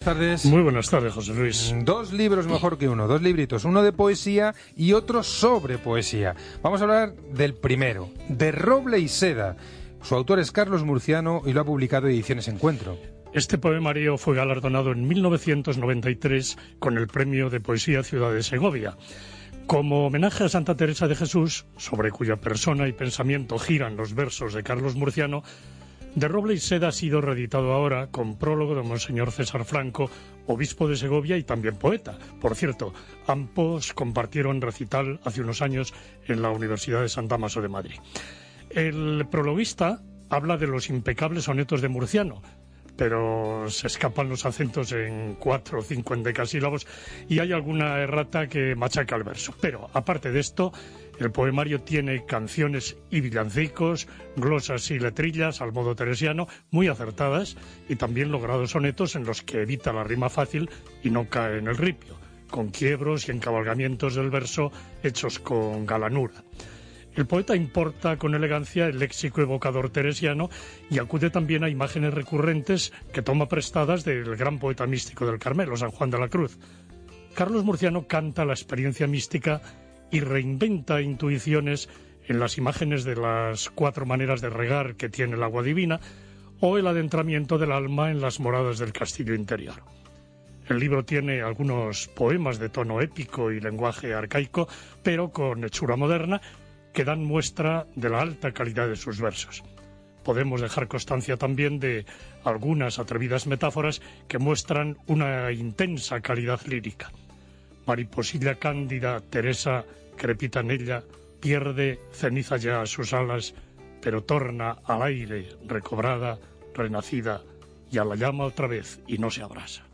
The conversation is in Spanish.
tardes. Muy buenas tardes, José Luis. Dos libros mejor que uno, dos libritos, uno de poesía y otro sobre poesía. Vamos a hablar del primero, de Roble y Seda. Su autor es Carlos Murciano y lo ha publicado Ediciones Encuentro. Este poemario fue galardonado en 1993 con el Premio de Poesía Ciudad de Segovia. Como homenaje a Santa Teresa de Jesús, sobre cuya persona y pensamiento giran los versos de Carlos Murciano, De Roble y Seda ha sido reeditado ahora con prólogo de Monseñor César Franco, obispo de Segovia y también poeta. Por cierto, ambos compartieron recital hace unos años en la Universidad de San Dámaso de Madrid. El prologuista habla de los impecables sonetos de Murciano, pero se escapan los acentos en 4 o 5 endecasílabos y hay alguna errata que machaca el verso. Pero, aparte de esto, el poemario tiene canciones y villancicos, glosas y letrillas al modo teresiano, muy acertadas, y también logrados sonetos en los que evita la rima fácil y no cae en el ripio, con quiebros y encabalgamientos del verso hechos con galanura. El poeta importa con elegancia el léxico evocador teresiano y acude también a imágenes recurrentes que toma prestadas del gran poeta místico del Carmelo, San Juan de la Cruz. Carlos Murciano canta la experiencia mística y reinventa intuiciones en las imágenes de las 4 maneras de regar que tiene el agua divina o el adentramiento del alma en las moradas del castillo interior. El libro tiene algunos poemas de tono épico y lenguaje arcaico, pero con hechura moderna, que dan muestra de la alta calidad de sus versos. Podemos dejar constancia también de algunas atrevidas metáforas que muestran una intensa calidad lírica. Mariposilla cándida, Teresa, crepita en ella, pierde ceniza ya sus alas, pero torna al aire recobrada, renacida, y a la llama otra vez y no se abrasa.